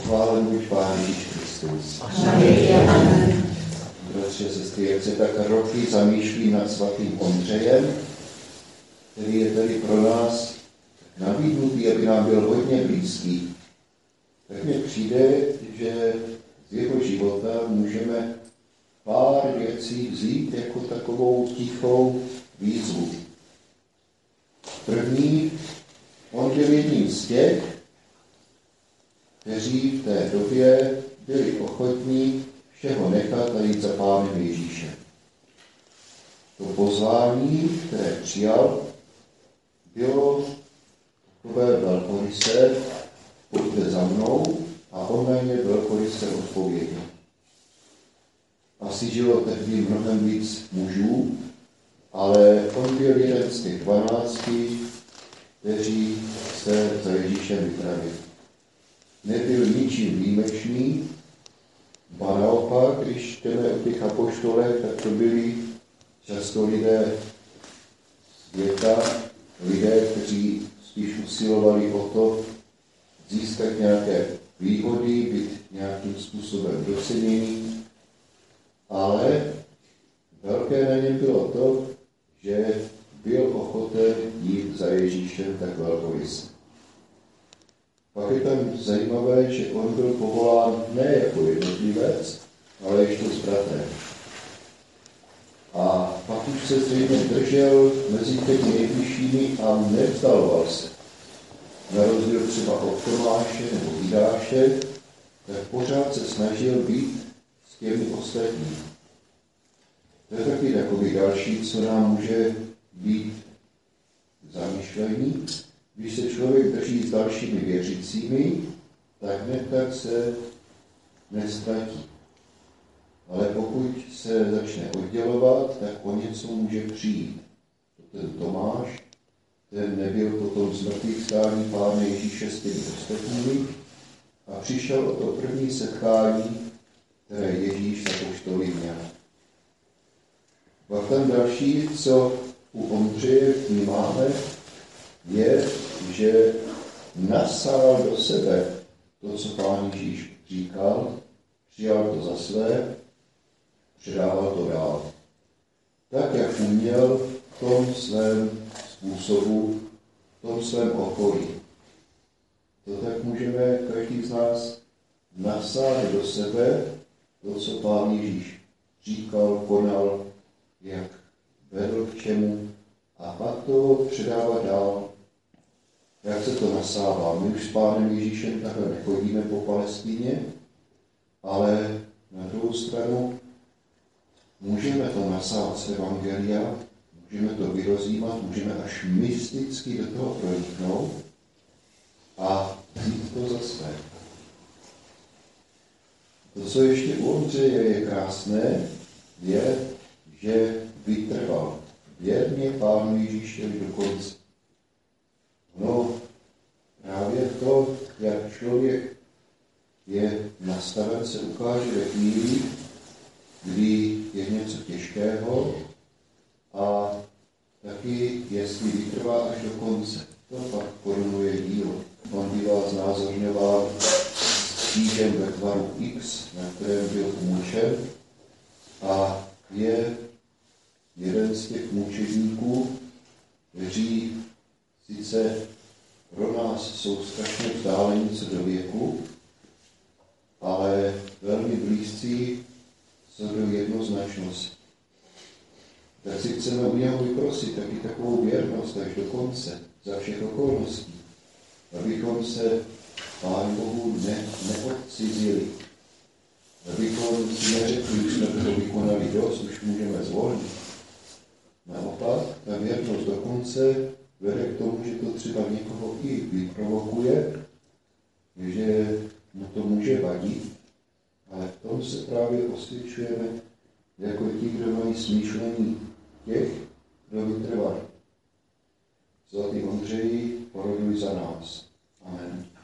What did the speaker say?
Pochválen buď Pán Ježíš Kristus. Bratři a sestry, jak se tak roky zamýšlí nad svatým Ondřejem, který je tady pro nás nabídnutý, aby nám byl hodně blízký, tak mně přijde, že z jeho života můžeme pár věcí vzít jako takovou tichou výzvu. První, on byl jedním z těch, kteří v té době byli ochotní všeho nechat a jít za Pánem Ježíšem. To pozvání, které přijal, bylo takové velkoryse, pojďte za mnou, a on na ně velkoryse odpověděl. Asi žilo tehdy mnohem víc mužů, ale on byl jeden z těch 12, kteří se za Ježíšem vypravili. Nebyl ničím výjimečný, a naopak, když čteme o těch apoštolech, tak to byli často lidé světa, lidé, kteří spíš usilovali o to získat nějaké výhody, být nějakým způsobem docenění, ale velké na něm bylo to, že byl ochoten jít za Ježíšem tak velkoryse. Pak je tam zajímavé, že on byl povolán ne jako jednotlivec, ale ještě s bratrem. A pak už se zřejmě držel mezi těmi nejbližšími a nevzdaloval se. Na rozdíl třeba od Tomáše nebo Jidáše, tak pořád se snažil být s těmi ostatními. To je taky takový další, co nám může být zamýšlení. Když se člověk drží s dalšími věřícími, tak hned tak se nestratí. Ale pokud se začne oddělovat, tak o něco může přijít. Ten Tomáš, ten nebyl potom z mrtvých stání Pána Ježíše s těmi ostatními a přišel o to první setkání, které Ježíš s apoštoly měl. Pak tam další, co u Ondřeje vnímáme, je, že nasál do sebe to, co Pán Ježíš říkal, přijal to za své, předával to dál. Tak, jak uměl v tom svém způsobu, v tom svém okolí. To tak můžeme každý z nás nasát do sebe to, co Pán Ježíš říkal, konal, jak vedl k čemu, a pak to předávat dál. Jak se to nasává? My už s Pánem Ježíšem takhle nechodíme po Palestíně, ale na druhou stranu můžeme to nasávat z evangelia, můžeme to vyrozímat, můžeme až mysticky do toho proniknout a vzít to za své. To, co ještě u Ondřeje je krásné, je, že vytrval věrně Pánu Ježíšovi do konce. No, právě to, jak člověk je nastaven, se ukáže ve chvíli, kdy je něco těžkého a taky, jestli vytrvá až do konce. To pak korunuje dílo. On bývá znázorňován křížem ve tvaru X, na kterém byl umučen, a je jeden z těch mučedníků, kteří sice pro nás jsou strašně vzdálení co do věku, ale velmi blízcí co do jednoznačnosti. Tak si chceme u něho vyprosit taky takovou věrnost až do konce, za všech okolností, abychom se Pánu Bohu neodcizili, abychom si neřekli, už jsme toho vykonali dost, už můžeme zvolnit. Naopak, ta věrnost do konce vede k tomu, že to třeba někoho i vyprovokuje, že mu to může vadit, ale v tom se právě osvědčujeme jako ti, kdo mají smýšlení těch, kdo vytrvali. Svatý Ondřeji, poroduj za nás. Amen.